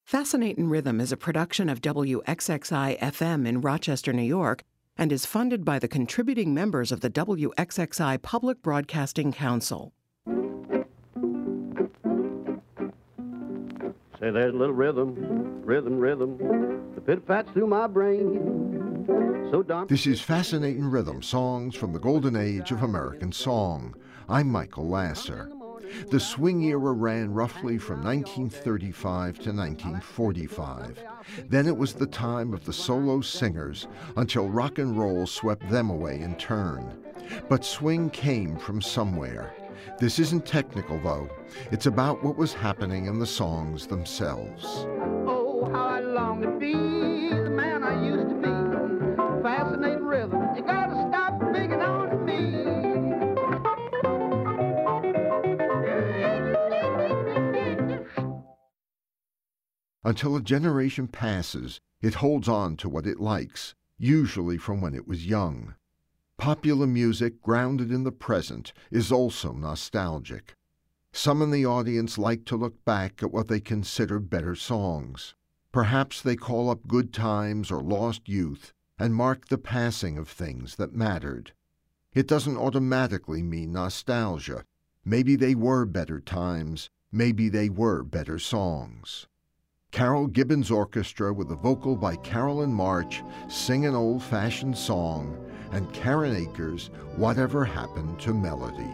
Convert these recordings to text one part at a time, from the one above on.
Fascinatin' Rhythm is a production of WXXI-FM in Rochester, New York, and is funded by the contributing members of the WXXI Public Broadcasting Council. Say, there's a little rhythm, rhythm, rhythm, the pit-pats through my brain. So darn. This is Fascinatin' Rhythm, songs from the golden age of American song. I'm Michael Lasser. The swing era ran roughly from 1935 to 1945. Then it was the time of the solo singers until rock and roll swept them away in turn. But swing came from somewhere. This isn't technical, though. It's about what was happening in the songs themselves. Oh, how I long to be the man I used to be. Fascinating rhythm, you gotta stop picking on me. Until a generation passes, it holds on to what it likes, usually from when it was young. Popular music, grounded in the present, is also nostalgic. Some in the audience like to look back at what they consider better songs. Perhaps they call up good times or lost youth and mark the passing of things that mattered. It doesn't automatically mean nostalgia. Maybe they were better times, maybe they were better songs. Carol Gibbons Orchestra with a vocal by Carolyn March sing an old-fashioned song, and Karen Akers, Whatever Happened to Melody.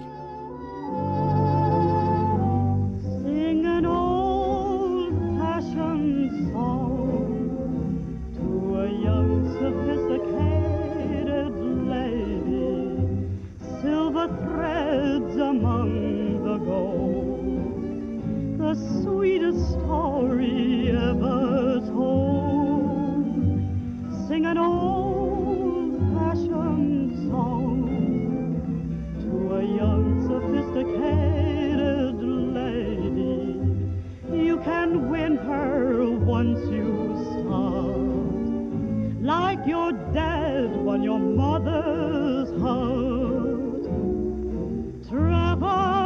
Sing an old-fashioned song to a young, sophisticated lady, silver threads among the gold, the sweetest story ever told. Sing an old-fashioned song to a young, sophisticated lady. You can win her once you start, like your dad won your mother's heart. Travel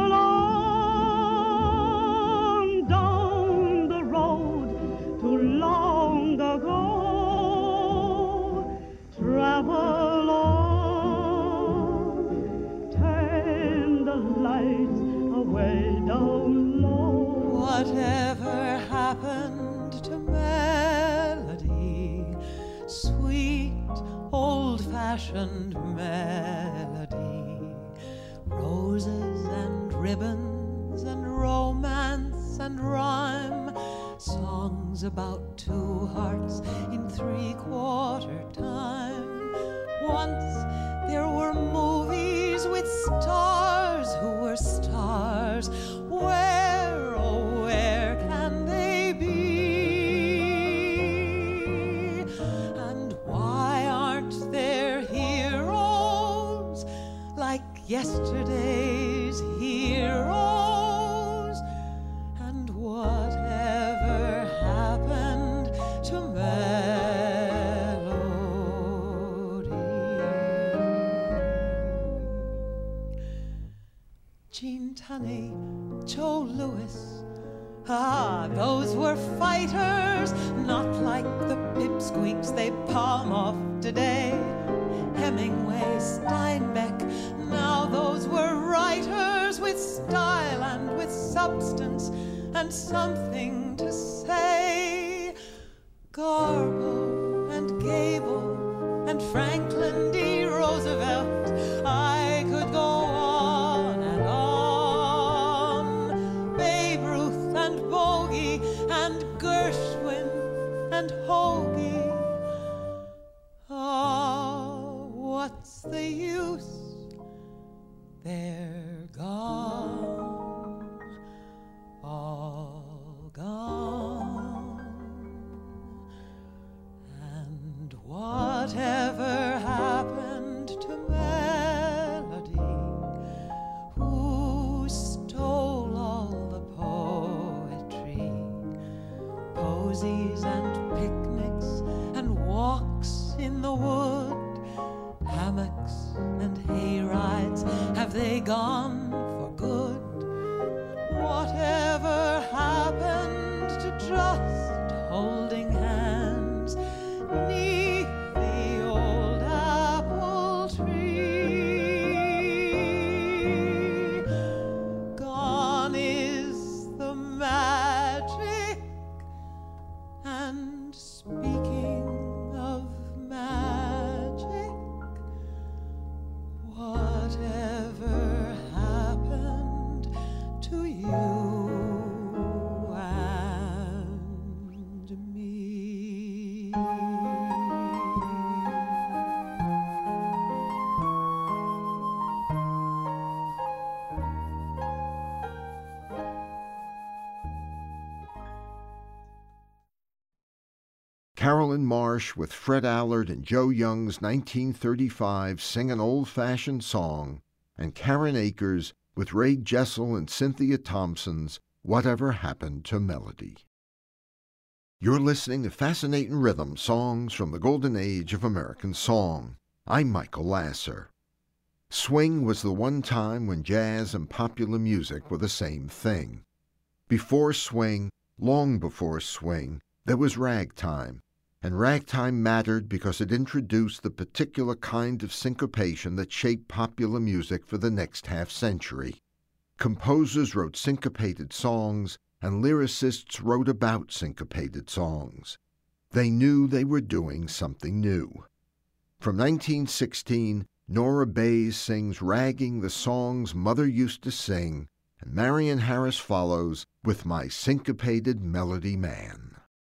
on down the road too long ago. Travel on, turn the lights away down low. Whatever happened to melody, sweet old-fashioned melody, roses and ribbons and romance and rhyme, songs about two hearts in three-quarter time. Once there were movies with stars who were stars. Where, oh, where can they be? And why aren't there heroes like yesterday's heroes? And whatever happened to melody? Gene Tunney, Joe Louis, those were fighters, not like the pipsqueaks they palm off today. Hemingway, Steinbeck, now those were writers with style and with substance and something to say. Garbo and Gable and Franklin D. Roosevelt, I could go on and on. Babe Ruth and Bogey and Gershwin and Hoagie. Oh, what's the use? They're gone, all gone. And whatever happened to melody? Who stole all the poetry? Posies and picnics and walks in the wood, hammocks and hay rides, have they gone for good? Whatever happened to just holding hands 'neath the old apple tree. Gone is the magic, and speaking of magic, whatever happened to you and me? Carolyn Marsh with Fred Allard and Joe Young's 1935 Sing an Old-Fashioned Song, and Karen Akers with Ray Jessel and Cynthia Thompson's Whatever Happened to Melody. You're listening to Fascinating Rhythm, songs from the golden age of American song. I'm Michael Lasser. Swing was the one time when jazz and popular music were the same thing. Before swing, long before swing, there was ragtime. And ragtime mattered because it introduced the particular kind of syncopation that shaped popular music for the next half-century. Composers wrote syncopated songs, and lyricists wrote about syncopated songs. They knew they were doing something new. From 1916, Nora Bayes sings Ragging the Songs Mother Used to Sing, and Marion Harris follows with My Syncopated Melody Man.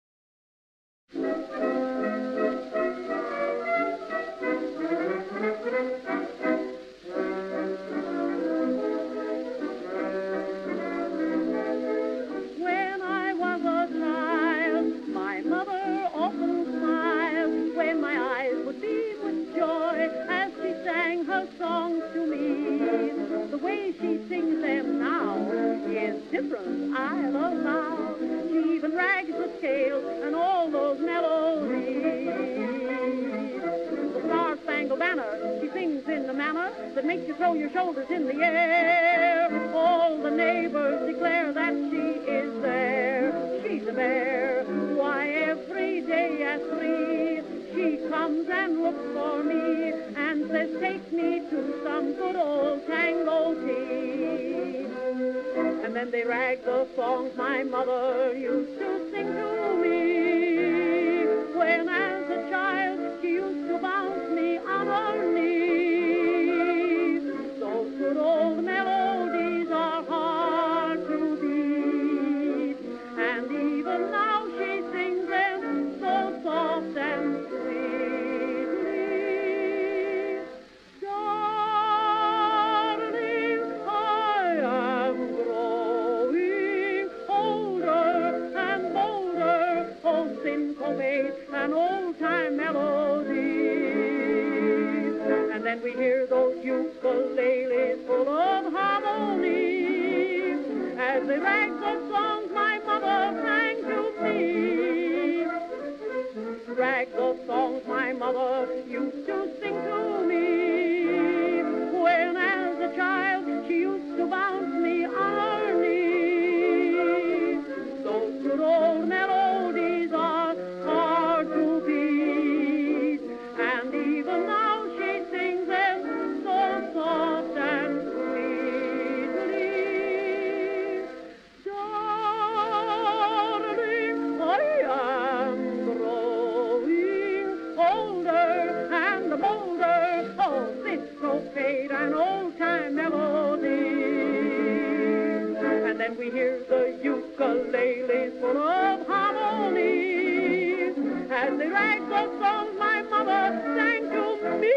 Different, I'll allow. She even rags the scale and all those melodies. The Star-Spangled Banner, she sings in a manner that makes you throw your shoulders in the air. All the neighbors declare that she is there. She's a bear. Why, every day at 3, she comes and looks for me and says, take me to some good old tango tea. And then they rag the songs my mother used to sing to me. When as a child she used to bounce me on her knees. Those good old melodies are hard to beat. And even now she sings them so soft and sweetly. Darling, I am growing older and bolder. Oh, syncopate an old-time melody. And then we hear those ukuleles full of harmony as they rag the songs my mother sang to me. Rag the songs my mother used to sing to me. When as a child she used to bounce me on her knees. Those good old melodies are hard to beat. And even now she sings them so soft and sweetly. Darling, I am growing older and bolder. Oh, syncopate an old-time melody. And then we hear the ukuleles full of harmony as they rag the songs my mother sang to me.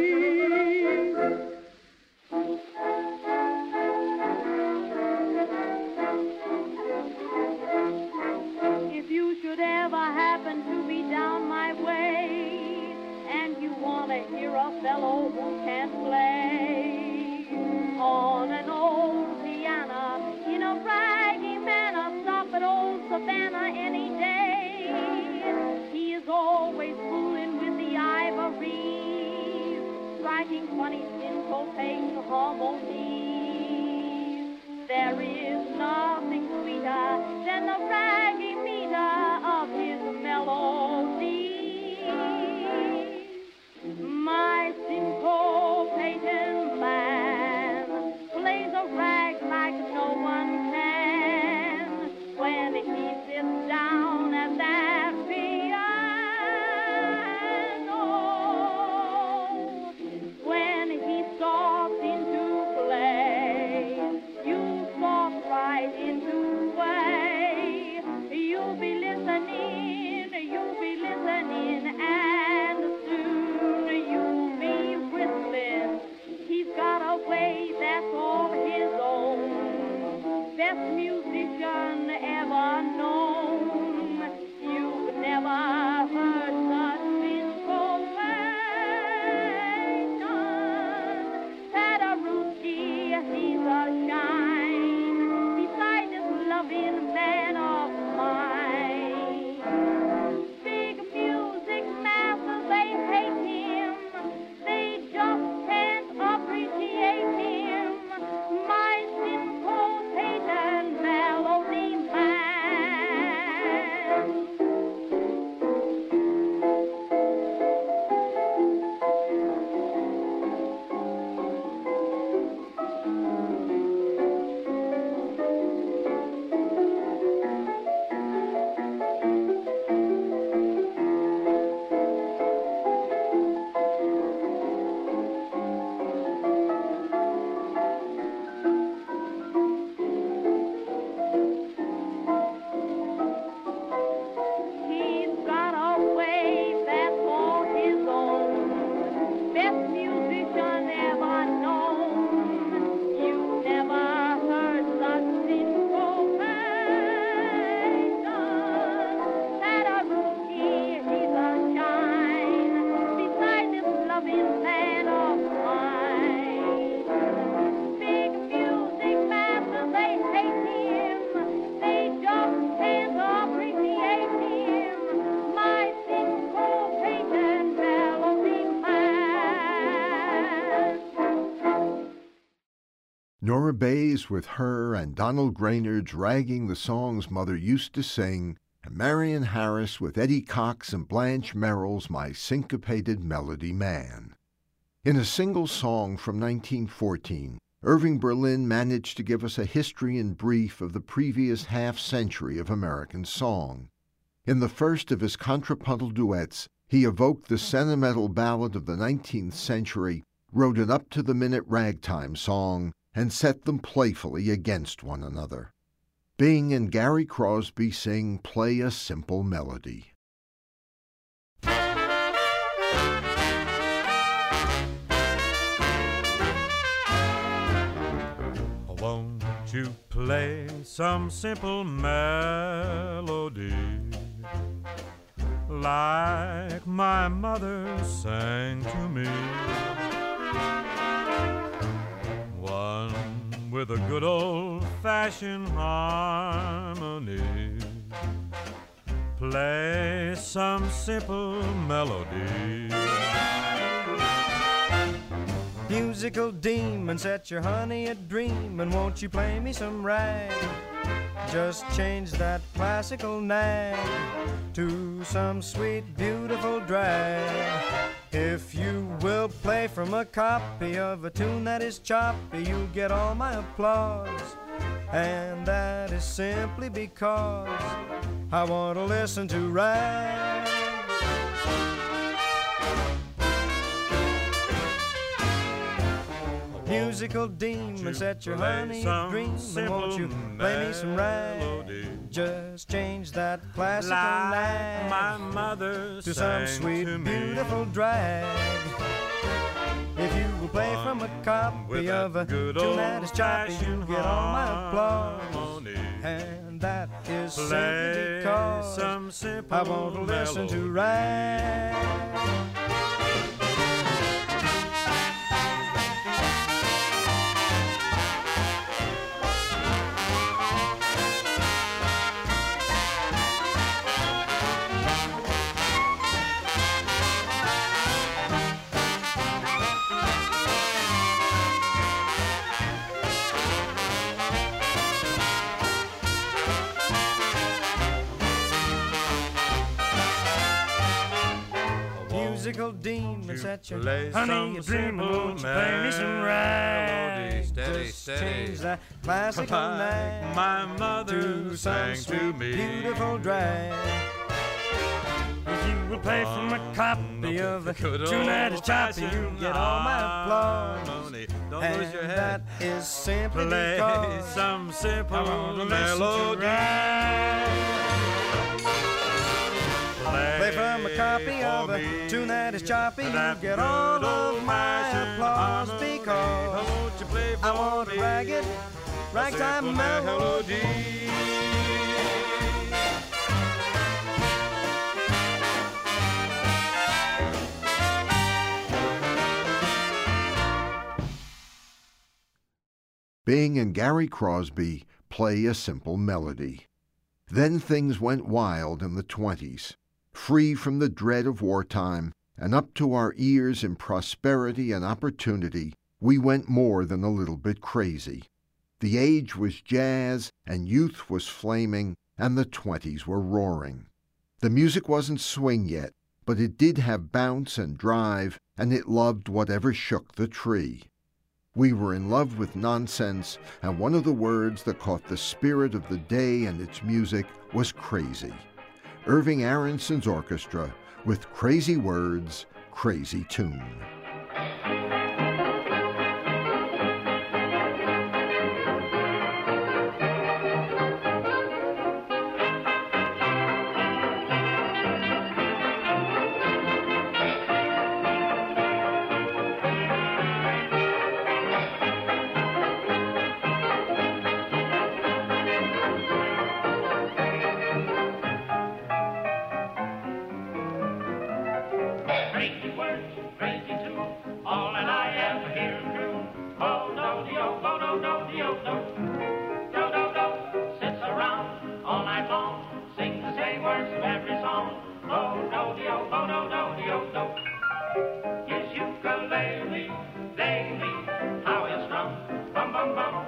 If you should ever happen to be down my way and you want to hear a fellow who can't play on an old piano in a braggy manner, stop at old Savannah any day. He is always fooling with the ivory, striking funny syncopate harmonies. There is nothing sweeter than the braggy meter of his Nora Bayes with her and Donald Grainer dragging the songs Mother used to sing, and Marion Harris with Eddie Cox and Blanche Merrill's My Syncopated Melody Man. In a single song from 1914, Irving Berlin managed to give us a history in brief of the previous half-century of American song. In the first of his contrapuntal duets, he evoked the sentimental ballad of the 19th century, wrote an up-to-the-minute ragtime song, and set them playfully against one another. Bing and Gary Crosby sing Play a Simple Melody. Won't you play some simple melody like my mother sang to me? One with a good old-fashioned harmony. Play some simple melody. Musical demon, set your honey a dreamin'. Won't you play me some rag? Just change that classical nag to some sweet, beautiful drag. If you will play from a copy of a tune that is choppy, you'll get all my applause. And that is simply because I want to listen to rag. Musical demon, set your honey a dreamin'. Won't you play me some rag? Just change that classical nag my mother to some sweet, beautiful drag. If you will play from a copy of a tune that is choppy, you'll get all my applause. And that is simply because I want to listen to rag. Musical demon, set your honey a dreamin'. Won't you play me some rag? Steady, Just steady. change that classical nag my mother to some sang to sweet, me. beautiful drag. If you will play from a copy of a tune that is choppy, you'll get all my applause. Don't And lose your head. that is simply Play because some simple I want to listen to melody. rag. Play from a copy for of a me tune that is choppy, you that get all good of my old-fashioned applause harmony. because Won't you play I for want me to ragtime simple melody. Bing and Gary Crosby Play a Simple Melody. Then things went wild in the 20s. Free from the dread of wartime and up to our ears in prosperity and opportunity, we went more than a little bit crazy. The age was jazz and youth was flaming and the 20s were roaring. The music wasn't swing yet, but it did have bounce and drive, and it loved whatever shook the tree. We were in love with nonsense, and one of the words that caught the spirit of the day and its music was crazy. Irving Aronson's orchestra with Crazy Words, Crazy Tune. Crazy words, crazy tune, all that I ever hear and do. Oh, do-de-oh, do-do-do-de-oh, do. Do-do-do, sits around all night long, sings the same words of every song. Oh, do-de-oh, do-do-do-de-oh, do. Yes, ukulele, lady, how it's strung. Bum, bum, bum.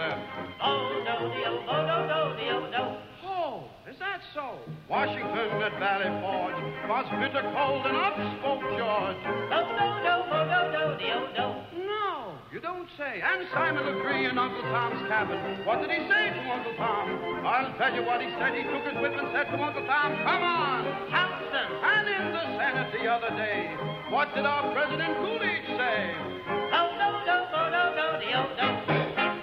there. Oh-do-de-oh, oh, is that so? Washington at Valley Forge was bitter cold and up spoke George. Oh-do-do-oh-do-do-de-oh-do. No, you don't say. And Simon Legree in Uncle Tom's cabin. What did he say to Uncle Tom? I'll tell you what he said. He took his whip and said to Uncle Tom, come on, Houston. And in the Senate the other day, what did our President Coolidge say? Oh-do-do-oh-do-do-de-oh-do.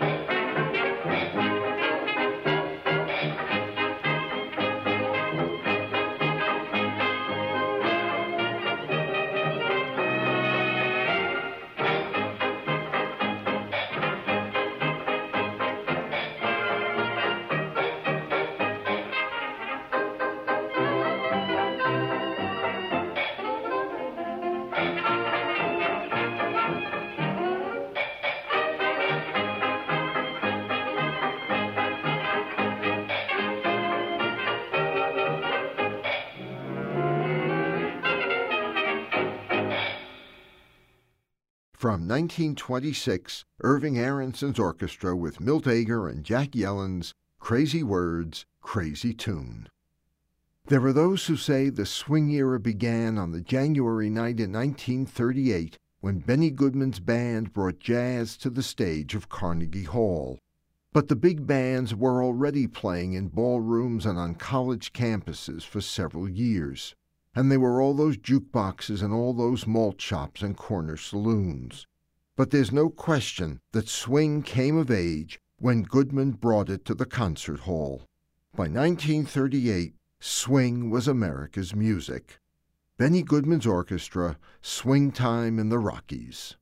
From 1926, Irving Aronson's orchestra with Milt Ager and Jack Yellen's Crazy Words, Crazy Tune. There are those who say the swing era began on the January night in 1938 when Benny Goodman's band brought jazz to the stage of Carnegie Hall. But the big bands were already playing in ballrooms and on college campuses for several years. And they were all those jukeboxes and all those malt shops and corner saloons. But there's no question that swing came of age when Goodman brought it to the concert hall. By 1938, swing was America's music. Benny Goodman's orchestra, Swing Time in the Rockies.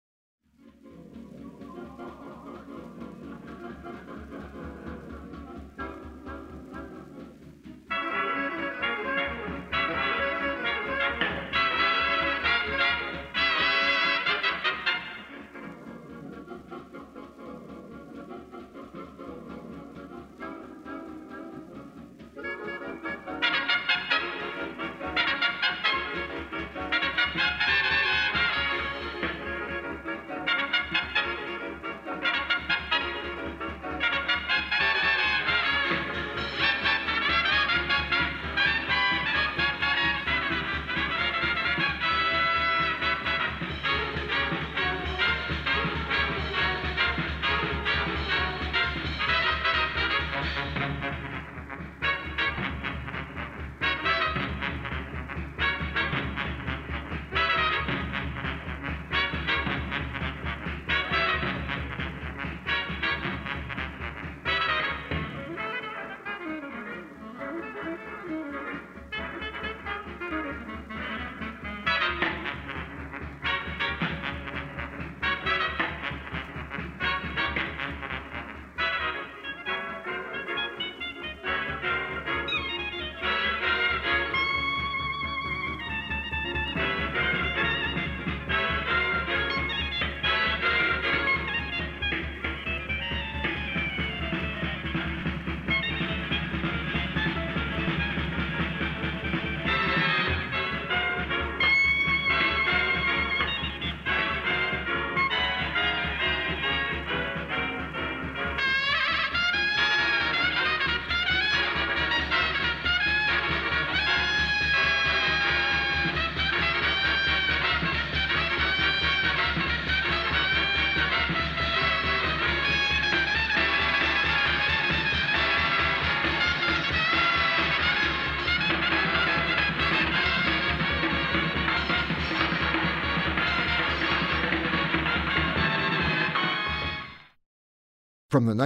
From the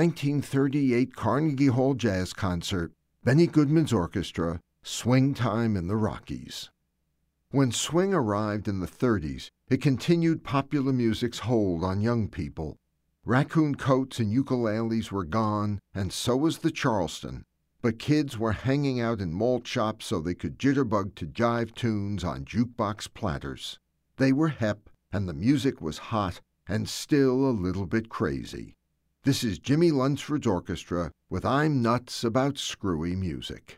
1938 Carnegie Hall Jazz Concert, Benny Goodman's orchestra, Swing Time in the Rockies. When swing arrived in the 30s, it continued popular music's hold on young people. Raccoon coats and ukuleles were gone, and so was the Charleston, but kids were hanging out in malt shops so they could jitterbug to jive tunes on jukebox platters. They were hep, and the music was hot and still a little bit crazy. This is Jimmy Lunsford's orchestra with I'm Nuts About Screwy Music.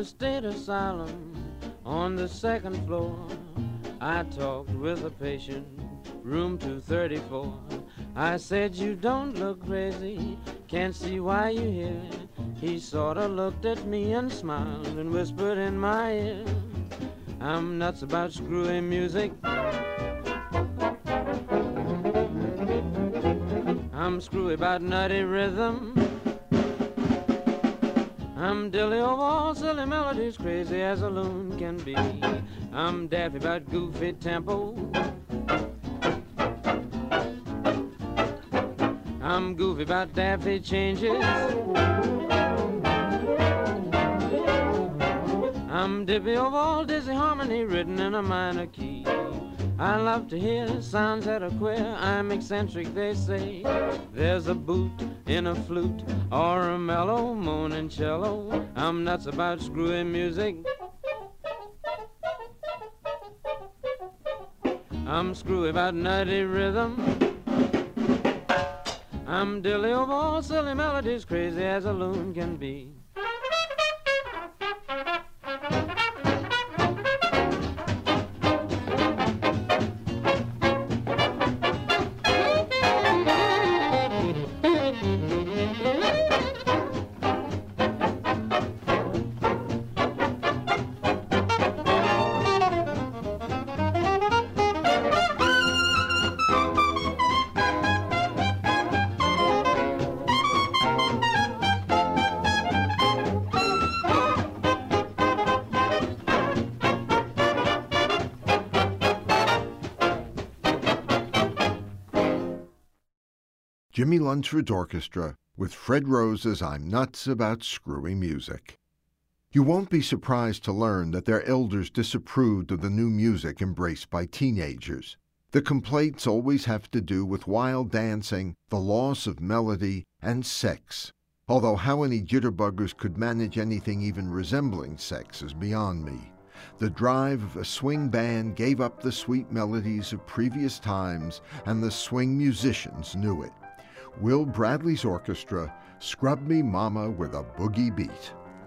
the state asylum on the second floor. I talked with a patient, room 234. I said, you don't look crazy, can't see why you're here. He sorta looked at me and smiled and whispered in my ear, I'm nuts about screwy music. I'm screwy about nutty rhythm. I'm dilly over all silly melodies, crazy as a loon can be. I'm daffy about goofy tempo. I'm goofy about daffy changes. I'm dippy over all dizzy harmony written in a minor key. I love to hear sounds that are queer. I'm eccentric, they say. There's a boot in a flute or a mellow moaning cello. I'm nuts about screwy music. I'm screwy about nutty rhythm. I'm dilly over all silly melodies, crazy as a loon can be. Jimmy Lunceford Orchestra with Fred Rose's I'm Nuts About Screwy Music. You won't be surprised to learn that their elders disapproved of the new music embraced by teenagers. The complaints always have to do with wild dancing, the loss of melody, and sex. Although how any jitterbuggers could manage anything even resembling sex is beyond me. The drive of a swing band gave up the sweet melodies of previous times, and the swing musicians knew it. Will Bradley's orchestra, Scrub Me Mama with a Boogie Beat.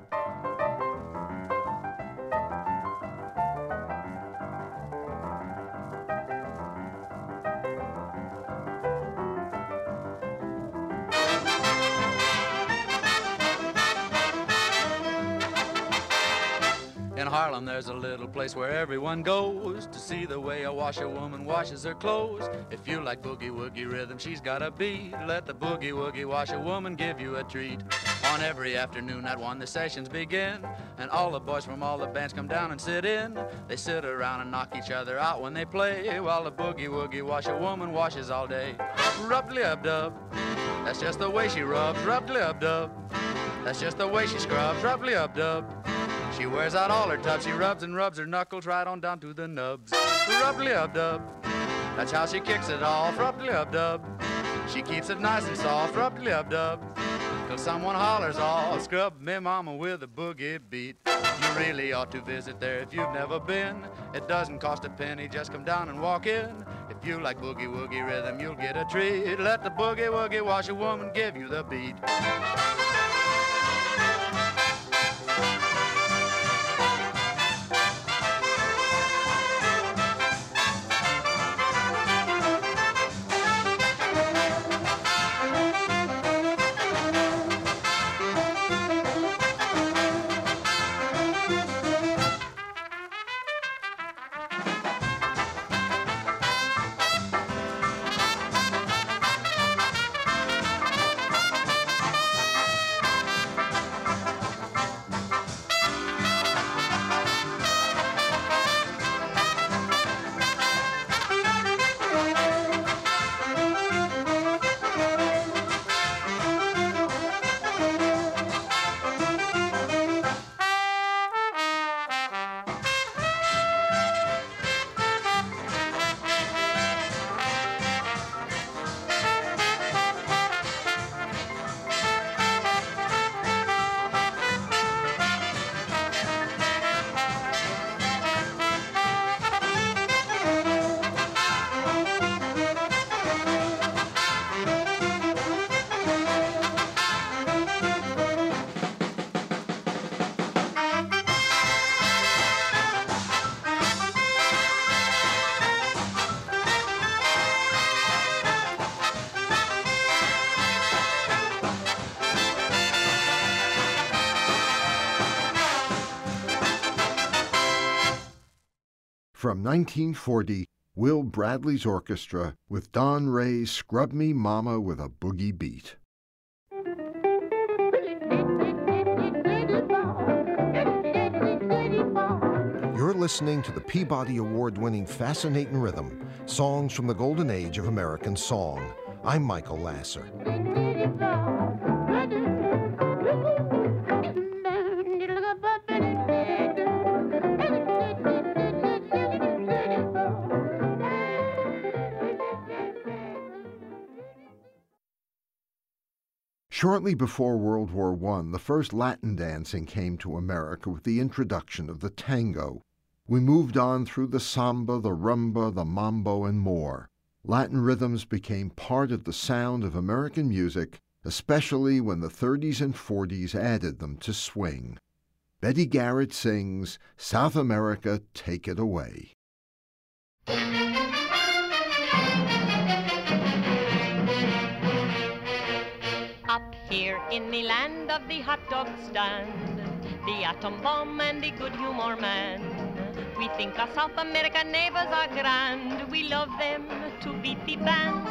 In Harlem, there's a little place where everyone goes to see the way a washerwoman washes her clothes. If you like boogie-woogie rhythm, she's got a beat. Let the boogie-woogie washerwoman give you a treat. On every afternoon at 1, the sessions begin, and all the boys from all the bands come down and sit in. They sit around and knock each other out when they play, while the boogie-woogie washerwoman washes all day. Rub-de-lub-dub, that's just the way she rubs. Rub-de-lub-dub, that's just the way she scrubs. Rub-de-lub-dub. She wears out all her tubs, she rubs and rubs her knuckles right on down to the nubs. Rub-de-lub-dub, that's how she kicks it off. Rub-de-lub-dub, she keeps it nice and soft. Rub-de-lub-dub, till someone hollers off, scrub me mama with a boogie beat. You really ought to visit there if you've never been. It doesn't cost a penny, just come down and walk in. If you like boogie-woogie rhythm, you'll get a treat. Let the boogie-woogie washerwoman give you the beat. From 1940, Will Bradley's orchestra with Don Ray's Scrub Me Mama with a Boogie Beat. You're listening to the Peabody Award-winning Fascinating Rhythm, songs from the golden age of American song. I'm Michael Lasser. Shortly before World War I, the first Latin dancing came to America with the introduction of the tango. We moved on through the samba, the rumba, the mambo, and more. Latin rhythms became part of the sound of American music, especially when the 30s and 40s added them to swing. Betty Garrett sings, "South America, Take It Away." Up here in the land of the hot dog stand, the atom bomb and the good humor man, we think our South America neighbors are grand. We love them to beat the band.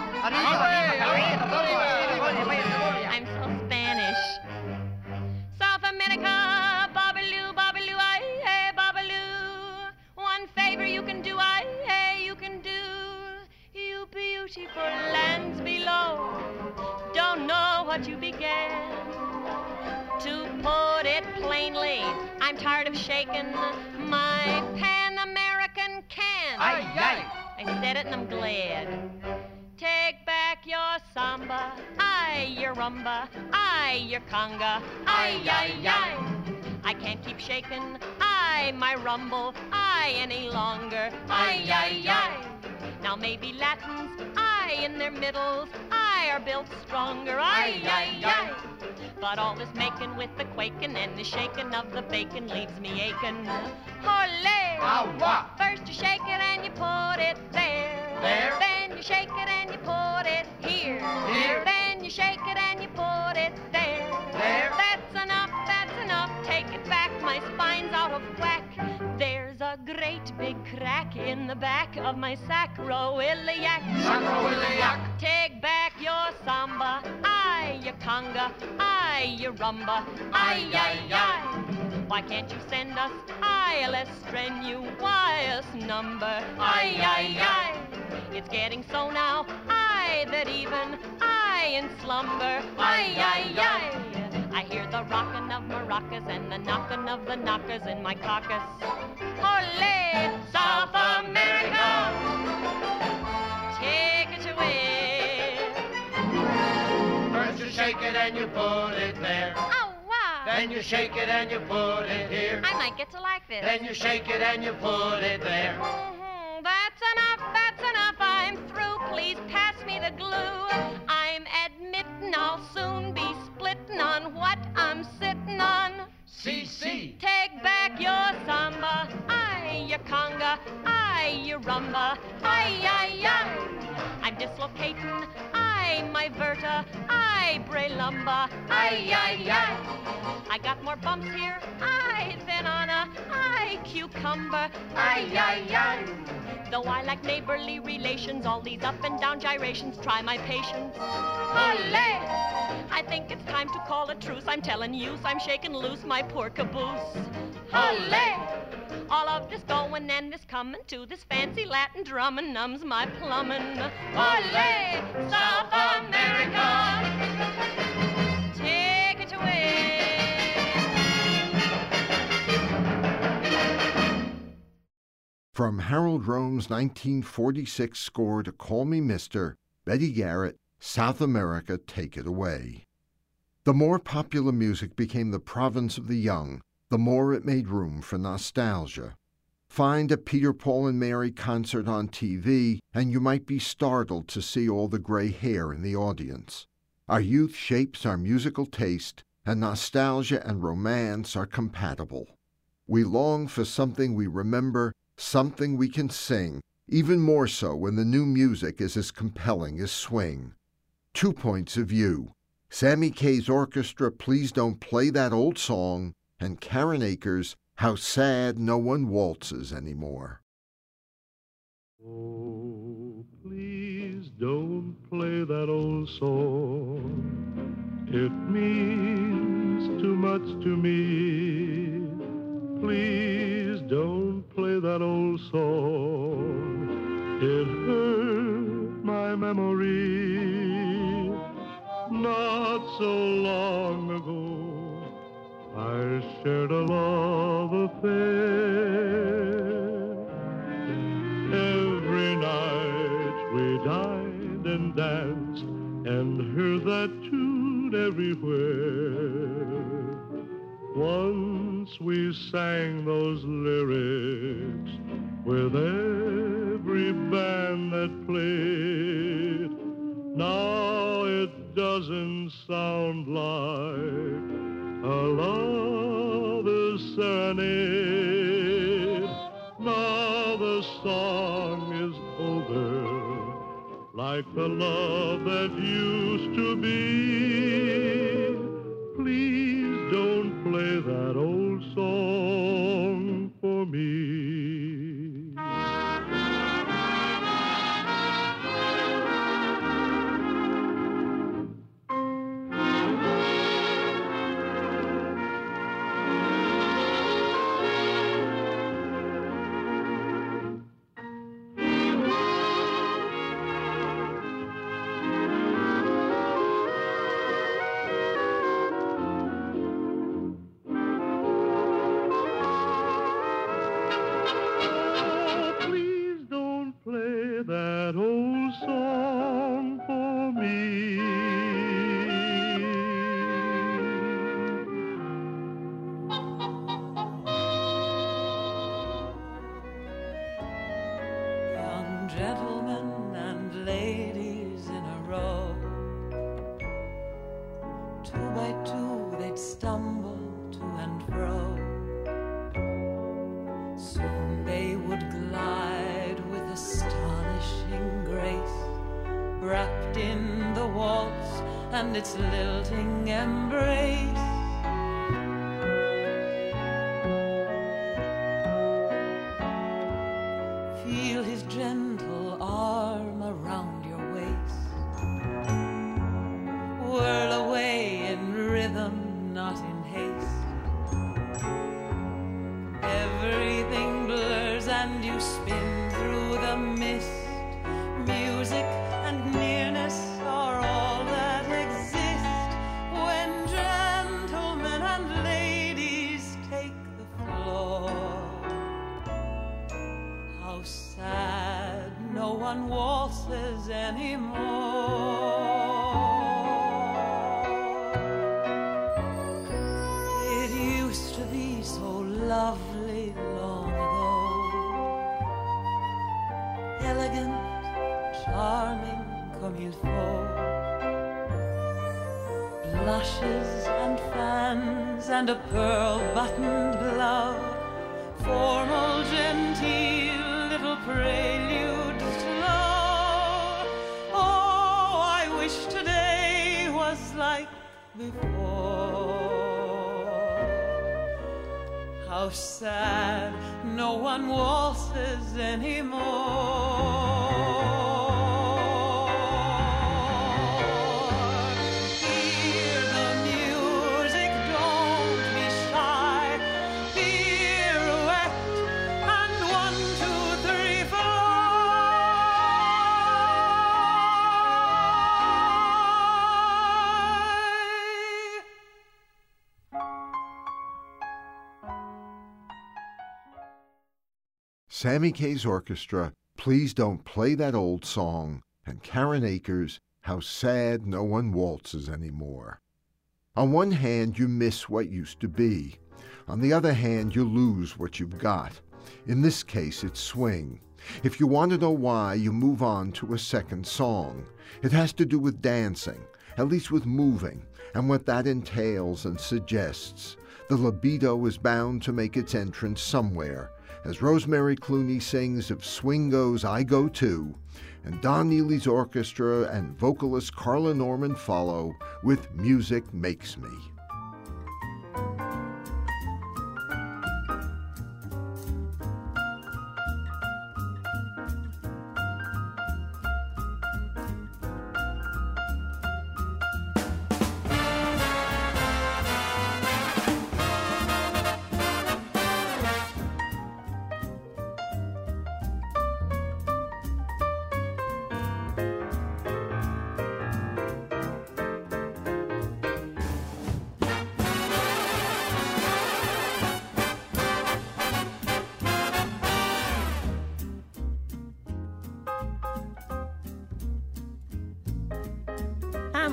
I'm so Spanish. South America, babaloo, babaloo, ay, hey, babaloo. One favor you can do, ay, hey, you can do. You beautiful lands below don't know what you began. To put it plainly, I'm tired of shaking my Pan-American can. Aye, aye. I said it and I'm glad. Take back your samba, aye, your rumba, aye, your conga, aye, aye, aye. I can't keep shaking, aye, my rumble, aye, any longer, aye, aye, aye. Now maybe Latins, aye, in their middles, aye, are built stronger, aye, aye, aye. But all this making with the quaking and the shaking of the bacon leaves me aching. Ole! Awa! First you shake it and you put it there. There. Then you shake it and you put it here. Here. Then you shake it and you put it there. There. That's enough, take it back, my spine's out of whack. There's a great big crack in the back of my sacroiliac. Sacroiliac. Take back your samba, aye, your conga, aye, your rumba, aye, aye, aye. Why can't you send us, aye, a less strenuous number, aye, aye, aye. It's getting so now, aye, that even I in slumber, aye, aye, aye. I hear the rockin' of maracas and the knockin' of the knockers in my caucus. Ole, South America, take it away. First you shake it and you put it there. Oh, wow. Then you shake it and you put it here. I might get to like this. Then you shake it and you put it there. That's enough, I'm through. Please pass me the glue. I'm admitting I'll soon be splitting on what I'm sitting on. CC. Take back your samba, aye, your conga, aye, your rumba, aye, aye, aye. I'm dislocating, aye, my verta, aye, brelumba, aye, aye, aye. I got more bumps here, aye, than on a, aye, cucumber, aye, aye, aye. Though I lack neighborly relations, all these up and down gyrations try my patience. Ole! I think it's time to call a truce. I'm telling you, I'm shaking loose my poor caboose. Ole! All of this going and this coming to this fancy Latin drumming numbs my plumbing. Ole! South America, take it away. From Harold Rome's 1946 score to Call Me Mister, Betty Garrett, South America, Take It Away. The more popular music became the province of the young, the more it made room for nostalgia. Find a Peter, Paul and Mary concert on TV, and you might be startled to see all the gray hair in the audience. Our youth shapes our musical taste, and nostalgia and romance are compatible. We long for something we remember, something we can sing, even more so when the new music is as compelling as swing. 2 points of view. Sammy Kaye's orchestra, Please Don't Play That Old Song, and Karen Akers, How Sad No One Waltzes Anymore. Please don't play that old song. It means too much to me. Please don't play that old song. It hurt my memory. Not so long ago, I shared a love affair. Every night we dined and danced and heard that tune everywhere. Once we sang those lyrics with every band that played. Now it doesn't sound like a lover's serenade. Now the song is over, like the love that used to be. Please don't play that old song for me. That old song for me. Young gentlemen and ladies in a row, 2 by 2 they'd stumble to and fro. Soon they would glide with astonishing grace, wrapped in the waltz and its lilting embrace. Feel his gentle arm around your waist, whirl away in rhythm, not in haste. Everything blurs and you spin through the mist. Music and nearness are all that exist when gentlemen and ladies take the floor. How sad no one waltzes anymore. It used to be so lovely long ago. Elegant, charming, comme il faut. Blushes and fans and a pearl-buttoned glove. Formal, genteel, little prelude slow. Oh, I wish today was like before. How sad no one waltzes anymore. Hear the music, don't be shy. Pirouette and 1, 2, 3, 4. Sammy Kaye's orchestra, Please Don't Play That Old Song, and Karen Akers, How Sad No One Waltzes Anymore. On one hand, you miss what used to be. On the other hand, you lose what you've got. In this case, it's swing. If you want to know why, you move on to a second song. It has to do with dancing, at least with moving, and what that entails and suggests. The libido is bound to make its entrance somewhere, as Rosemary Clooney sings If Swing Goes, I Go Too, and Don Neely's orchestra and vocalist Carla Norman follow with Music Makes Me.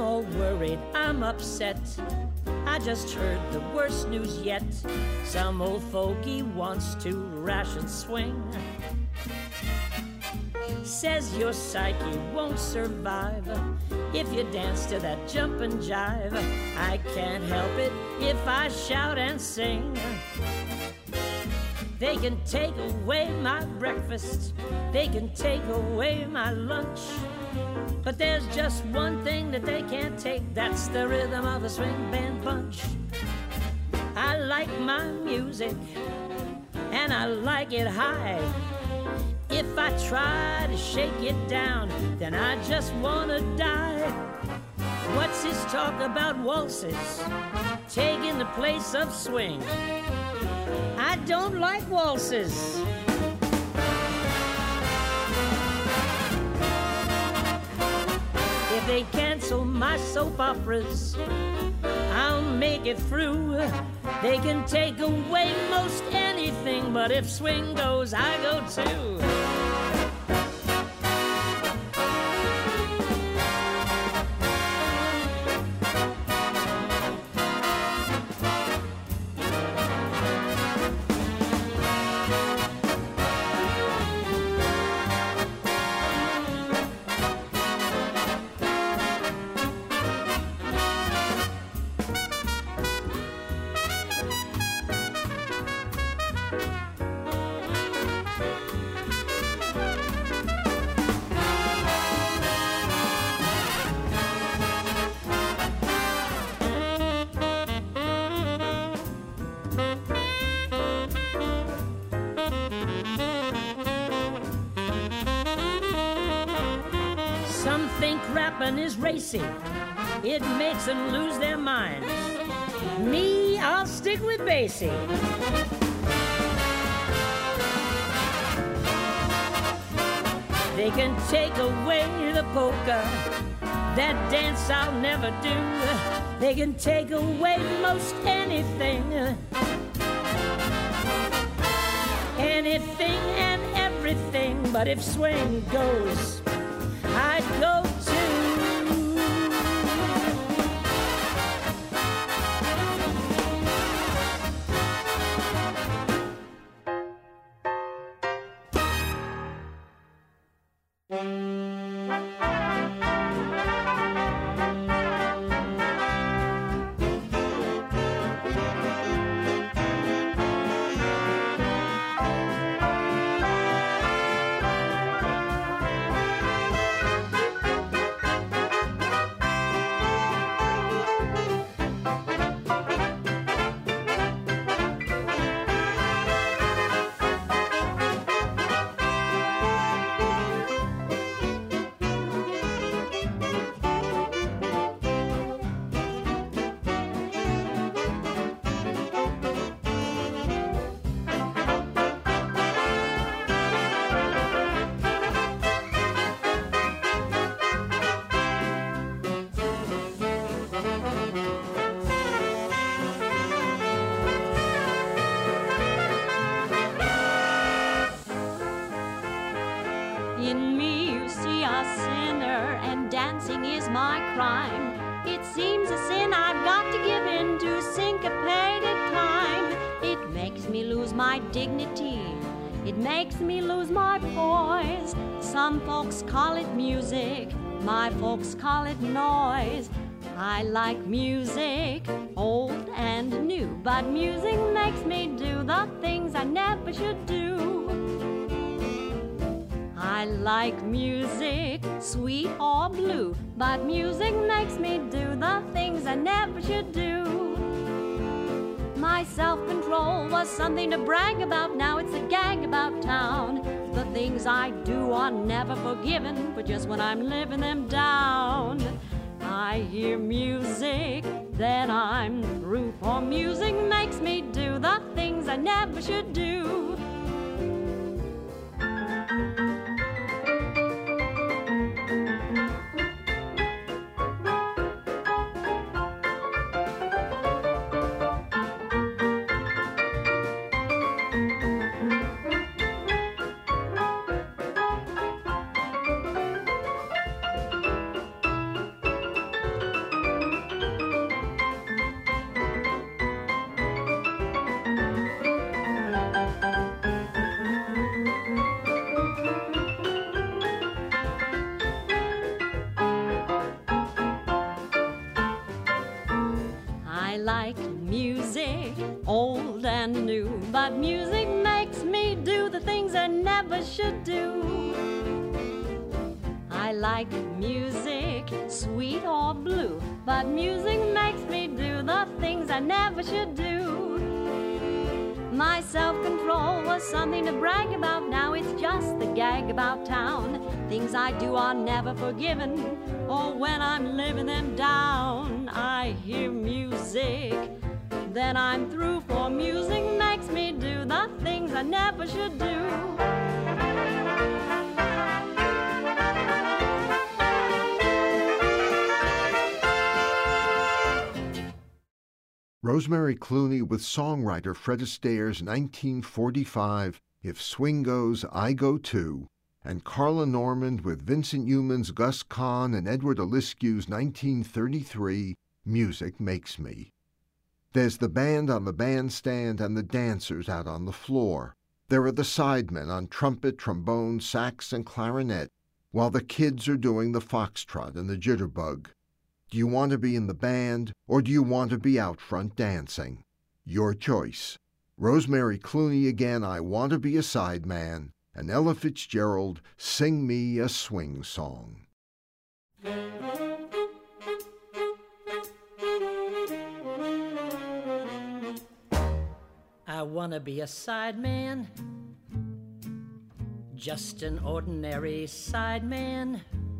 all worried, I'm upset. I just heard the worst news yet. Some old fogey wants to ration swing. Says your psyche won't survive if you dance to that jump and jive. I can't help it if I shout and sing. They can take away my breakfast, they can take away my lunch, but there's just one thing that they can't take, that's the rhythm of a swing band bunch. I like my music, and I like it high. If I try to shake it down, then I just wanna die. What's his talk about waltzes taking the place of swing? I don't like waltzes. If they cancel my soap operas, I'll make it through. They can take away most anything, but if swing goes, I go too. Is racy, it makes them lose their minds. Me, I'll stick with Basie. They can take away the polka, that dance I'll never do. They can take away most anything, anything and everything, but if swing goes, I'd go too. In me you see a sinner, and dancing is my crime. It seems a sin I've got to give in to syncopated time. It makes me lose my dignity, it makes me lose my poise. Some folks call it music, my folks call it noise. I like music, old and new, but music makes me do the things I never should do. I like music, sweet or blue, but music makes me do the things I never should do. My self-control was something to brag about, now it's a gag about town. The things I do are never forgiven, but just when I'm living them down. I hear music, then I'm through, for music makes me do the things I never should do. like music, old and new, but music makes me do the things I never should do. I like music, sweet or blue, but music makes me do the things I never should do. My self-control was something to brag about, now it's just the gag about town. Things I do are never forgiven, or when I'm living them down. I hear music, then I'm through, for music makes me do the things I never should do. Rosemary Clooney with songwriter Fred Astaire's 1945 If Swing Goes, I Go Too, and Carla Normand with Vincent Youmans, Gus Kahn, and Edward Aliskew's 1933 Music Makes Me. There's the band on the bandstand and the dancers out on the floor. There are the sidemen on trumpet, trombone, sax, and clarinet, while the kids are doing the foxtrot and the jitterbug. Do you want to be in the band, or do you want to be out front dancing? Your choice. Rosemary Clooney again, I Want to Be a Sideman, and Ella Fitzgerald, Sing Me a Swing Song. I want to be a sideman, just an ordinary sideman.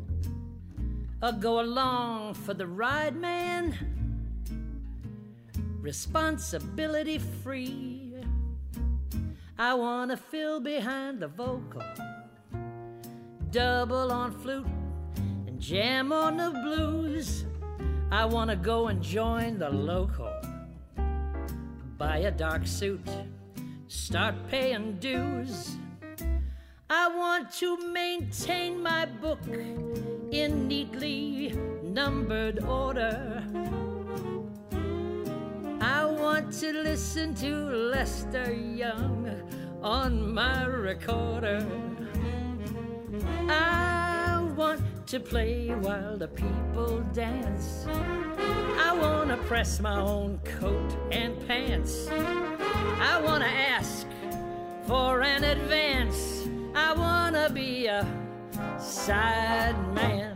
Go along for the ride, man, responsibility free. I want to fill behind the vocal, double on flute, and jam on the blues. I want to go and join the local, buy a dark suit, start paying dues. I want to maintain my book in neatly numbered order. I want to listen to Lester Young on my recorder. I want to play while the people dance. I want to press my own coat and pants. I want to ask for an advance. I want to be a sideman.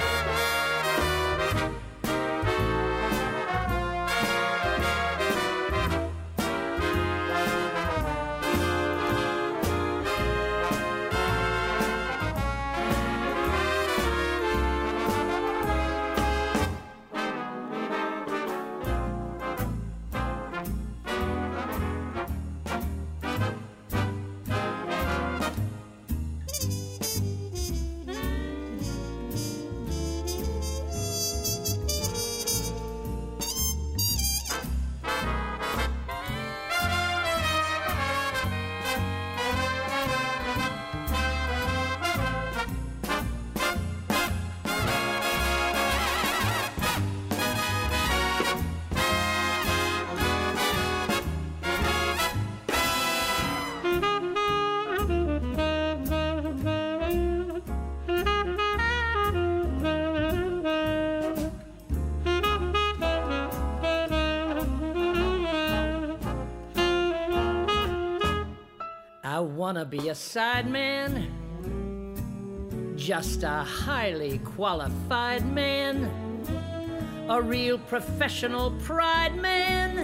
I wanna be a sideman, just a highly qualified man, a real professional pride man,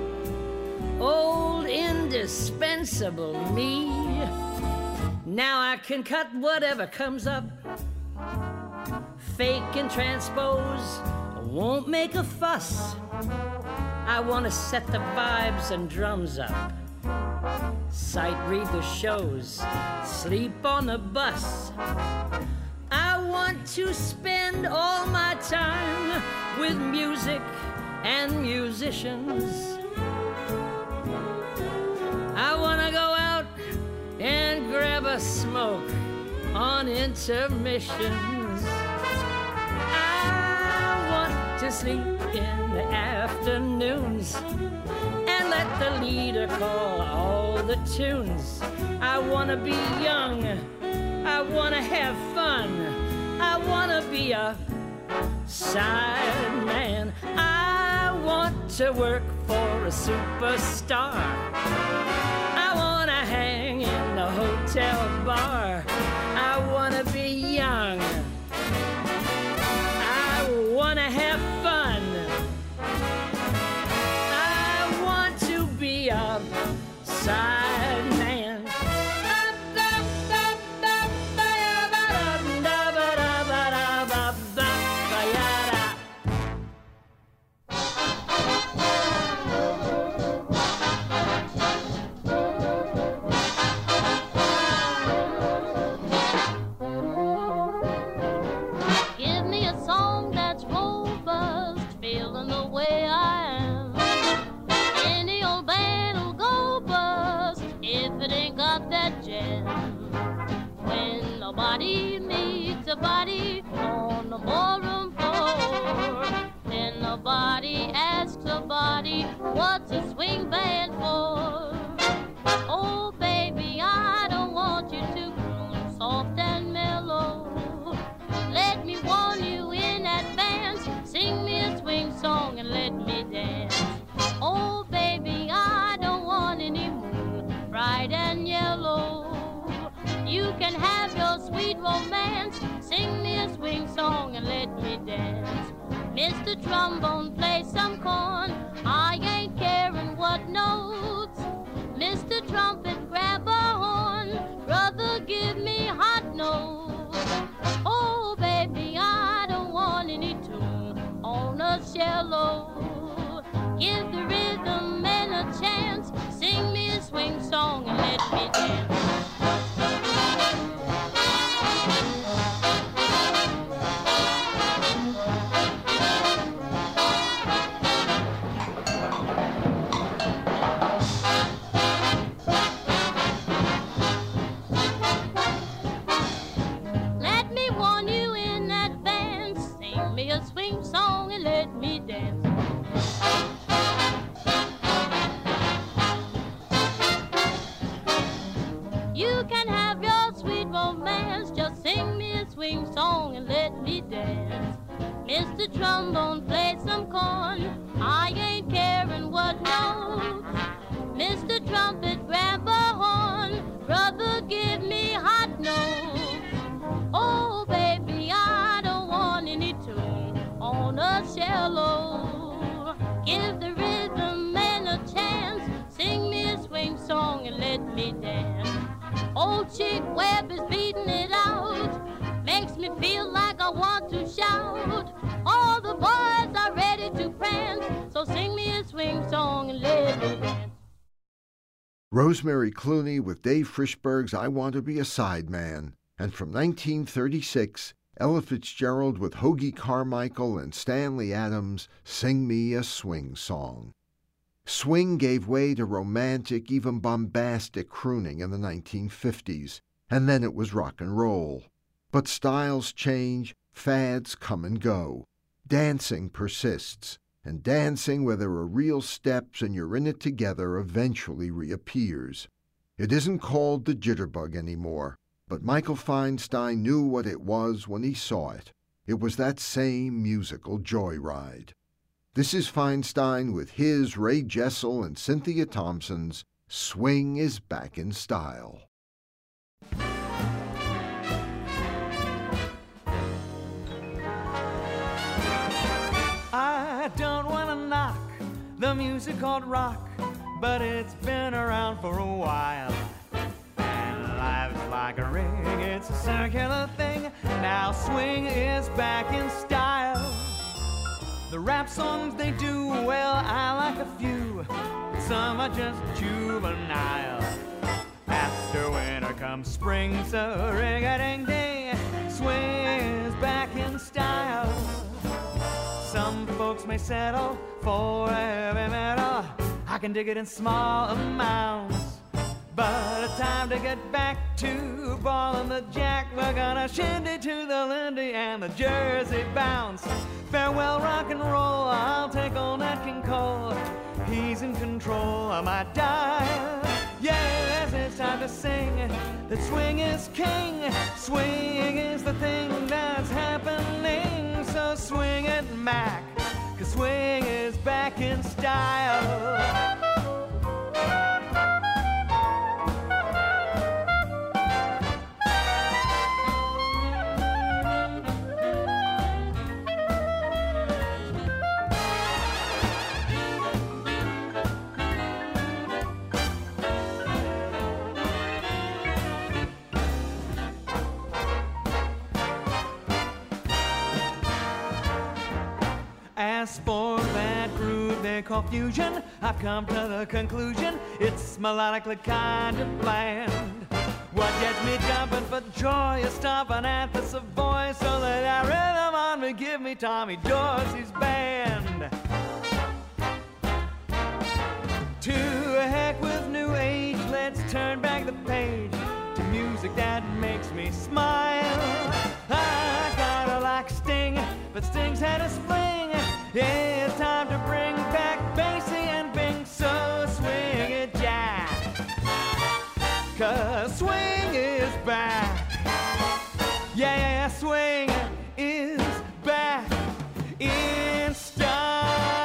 old indispensable me. Now I can cut whatever comes up, fake and transpose, won't make a fuss. I wanna set the vibes and drums up, sight read the shows, sleep on the bus. I want to spend all my time with music and musicians. I want to go out and grab a smoke on intermissions. I want to sleep in the afternoons and let the leader call all the tunes. I wanna be young, I wanna have fun, I wanna be a sideman. I want to work for a superstar. I wanna hang in the hotel bar. I wanna be young. I wanna have fun. I want to be a side man. Give me a song that's robust, feeling the way I am. Any old band'll go bust if it ain't got that jam. When nobody meets a body on the ballroom floor, then nobody asks a body, what's a swing band for? Oh, baby, I don't want you to croon soft and mellow. Let me warn you in advance, sing me a swing song and let me dance. Oh, baby, I don't want any moon, bright and yellow. You can have your sweet romance, sing me a swing song and let me dance. Mr. Trombone, play some corn, I ain't caring what notes. Mr. Trumpet, grab a horn, brother, give me hot notes. Oh, baby, I don't want any tune on a cello. Give the rhythm and a chance, sing me a swing song and let me dance. Let me warn you in advance, sing me a swing song and let me dance. You can have your sweet romance, just sing me a swing song and let me dance. Mr. Trombone, play some corn, I ain't caring what notes. Mr. Trumpet, grab a horn, brother, give me hot notes. Oh, baby, I don't want any tune on a cello. Give the rhythm and a chance, sing me a swing song and let me dance. Old Chick Webb is beating it out, makes me feel like I want to shout. All the boys are ready to prance, so sing me a swing song and let me dance. Rosemary Clooney with Dave Frishberg's I Want to Be a Sideman, and from 1936, Ella Fitzgerald with Hoagy Carmichael and Stanley Adams, Sing Me a Swing Song. Swing gave way to romantic, even bombastic crooning in the 1950s, and then it was rock and roll. But styles change, fads come and go. Dancing persists, and dancing where there are real steps and you're in it together eventually reappears. It isn't called the jitterbug anymore, but Michael Feinstein knew what it was when he saw it. It was that same musical joyride. This is Feinstein with his, Ray Jessel, and Cynthia Thompson's Swing is Back in Style. I don't want to knock the music called rock, but it's been around for a while. And life's like a ring, it's a circular thing. Now swing is back in style. The rap songs they do, well, I like a few. Some are just juvenile. After winter comes spring, so ring-a-ding-ding, swing is back in style. Some folks may settle for heavy metal. I can dig it in small amounts. But it's time to get back to ballin' the jack. We're gonna shindy to the Lindy and the Jersey bounce. Farewell rock and roll, I'll take old Nat King Cole. He's in control of my dial. Yes, it's time to sing that swing is king. Swing is the thing that's happening. So swing it, Mac, 'cause swing is back in style. As for that groove they call fusion, I've come to the conclusion it's melodically kind of bland. What gets me jumping for joy is stomping at the Savoy, so let that rhythm on me, give me Tommy Dorsey's band. To heck with new age, let's turn back the page to music that makes me smile. I gotta like Sting, but Sting's had a spling. Yeah, it's time to bring back Basie and Bing, so swing it, Jack. 'Cause swing is back. Yeah, swing is back in style.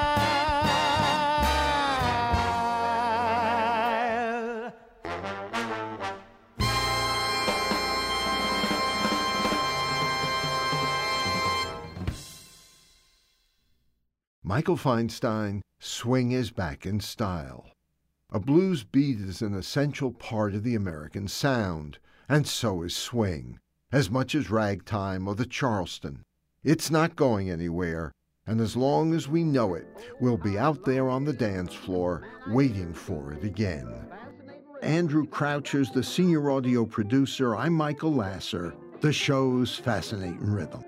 Michael Feinstein, Swing is Back in Style. A blues beat is an essential part of the American sound, and so is swing, as much as ragtime or the Charleston. It's not going anywhere, and as long as we know it, we'll be out there on the dance floor waiting for it again. Andrew Croucher's the senior audio producer. I'm Michael Lasser. The show's Fascinating Rhythm.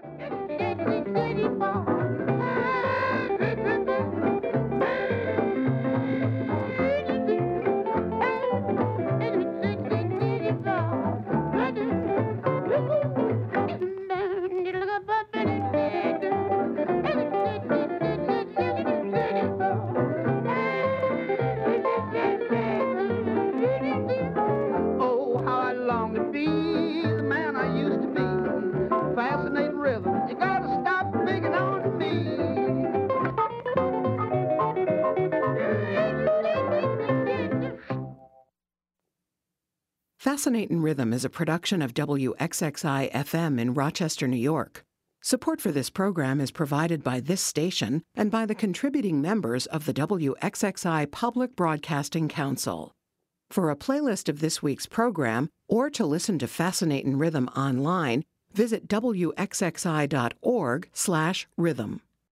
Fascinating Rhythm is a production of WXXI-FM in Rochester, New York. Support for this program is provided by this station and by the contributing members of the WXXI Public Broadcasting Council. For a playlist of this week's program, or to listen to Fascinating Rhythm online, visit WXXI.org/rhythm.